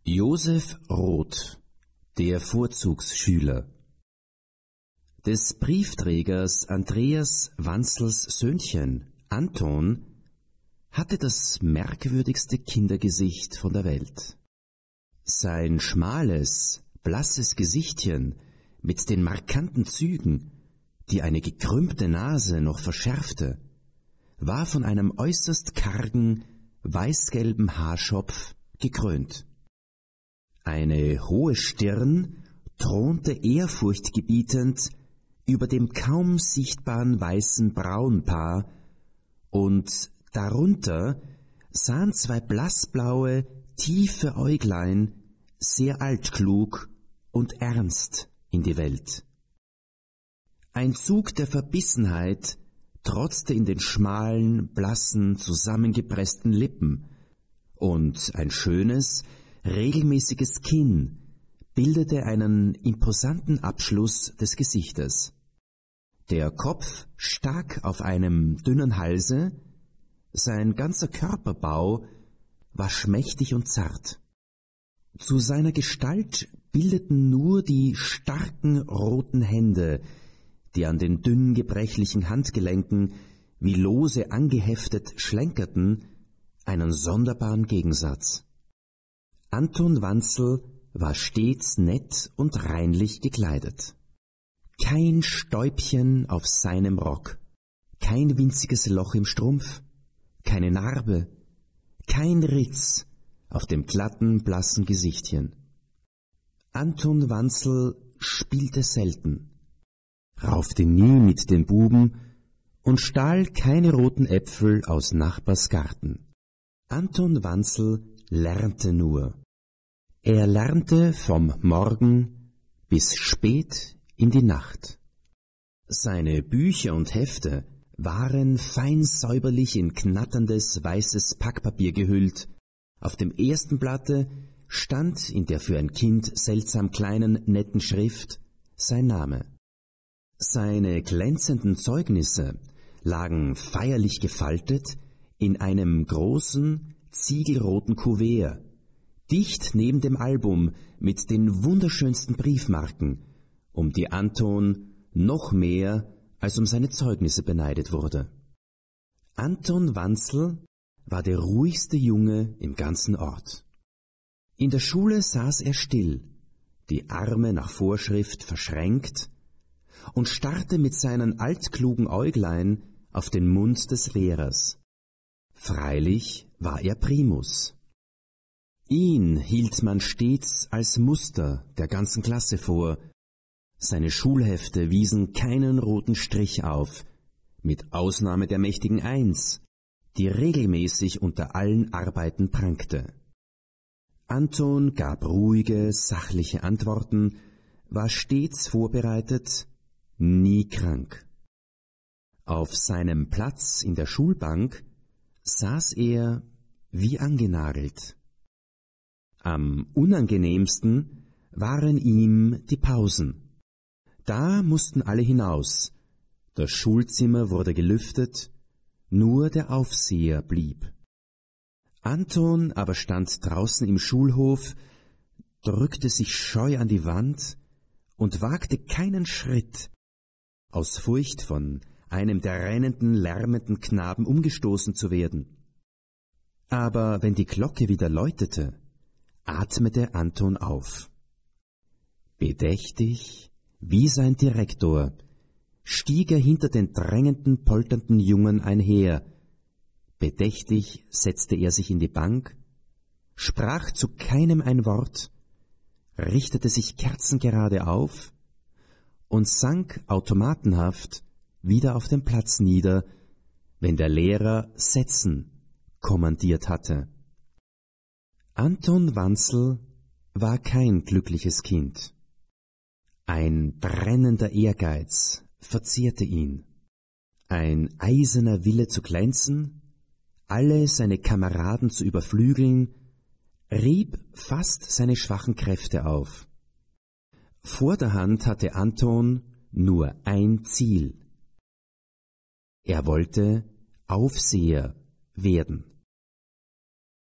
Josef Roth, der Vorzugsschüler. Des Briefträgers Andreas Wanzls Söhnchen, Anton, hatte das merkwürdigste Kindergesicht von der Welt. Sein schmales, blasses Gesichtchen mit den markanten Zügen, die eine gekrümmte Nase noch verschärfte, war von einem äußerst kargen, weißgelben Haarschopf gekrönt. Eine hohe Stirn thronte ehrfurchtgebietend über dem kaum sichtbaren weißen Braunpaar, und darunter sahen zwei blassblaue, tiefe Äuglein sehr altklug und ernst in die Welt. Ein Zug der Verbissenheit trotzte in den schmalen, blassen, zusammengepressten Lippen, und ein schönes, regelmäßiges Kinn bildete einen imposanten Abschluss des Gesichtes. Der Kopf stak auf einem dünnen Halse, sein ganzer Körperbau war schmächtig und zart. Zu seiner Gestalt bildeten nur die starken roten Hände, die an den dünn gebrechlichen Handgelenken wie lose angeheftet schlenkerten, einen sonderbaren Gegensatz. Anton Wanzl war stets nett und reinlich gekleidet. Kein Stäubchen auf seinem Rock, kein winziges Loch im Strumpf, keine Narbe, kein Ritz auf dem glatten, blassen Gesichtchen. Anton Wanzl spielte selten, raufte nie mit den Buben und stahl keine roten Äpfel aus Nachbars Garten. Anton Wanzl lernte nur. Er lernte vom Morgen bis spät in die Nacht. Seine Bücher und Hefte waren fein säuberlich in knatterndes weißes Packpapier gehüllt. Auf dem ersten Blatte stand in der für ein Kind seltsam kleinen, netten Schrift sein Name. Seine glänzenden Zeugnisse lagen feierlich gefaltet in einem großen, ziegelroten Kuvert, dicht neben dem Album mit den wunderschönsten Briefmarken, um die Anton noch mehr als um seine Zeugnisse beneidet wurde. Anton Wanzl war der ruhigste Junge im ganzen Ort. In der Schule saß er still, die Arme nach Vorschrift verschränkt, und starrte mit seinen altklugen Äuglein auf den Mund des Lehrers. Freilich war er Primus. Ihn hielt man stets als Muster der ganzen Klasse vor. Seine Schulhefte wiesen keinen roten Strich auf, mit Ausnahme der mächtigen Eins, die regelmäßig unter allen Arbeiten prangte. Anton gab ruhige, sachliche Antworten, war stets vorbereitet, nie krank. Auf seinem Platz in der Schulbank saß er wie angenagelt. Am unangenehmsten waren ihm die Pausen. Da mussten alle hinaus, das Schulzimmer wurde gelüftet, nur der Aufseher blieb. Anton aber stand draußen im Schulhof, drückte sich scheu an die Wand und wagte keinen Schritt, aus Furcht von einem der rennenden, lärmenden Knaben umgestoßen zu werden. Aber wenn die Glocke wieder läutete, atmete Anton auf. Bedächtig, wie sein Direktor, stieg er hinter den drängenden, polternden Jungen einher. Bedächtig setzte er sich in die Bank, sprach zu keinem ein Wort, richtete sich kerzengerade auf und sank automatenhaft wieder auf den Platz nieder, wenn der Lehrer Setzen kommandiert hatte. Anton Wanzl war kein glückliches Kind. Ein brennender Ehrgeiz verzehrte ihn. Ein eiserner Wille zu glänzen, alle seine Kameraden zu überflügeln, rieb fast seine schwachen Kräfte auf. Vorderhand hatte Anton nur ein Ziel. Er wollte Aufseher werden.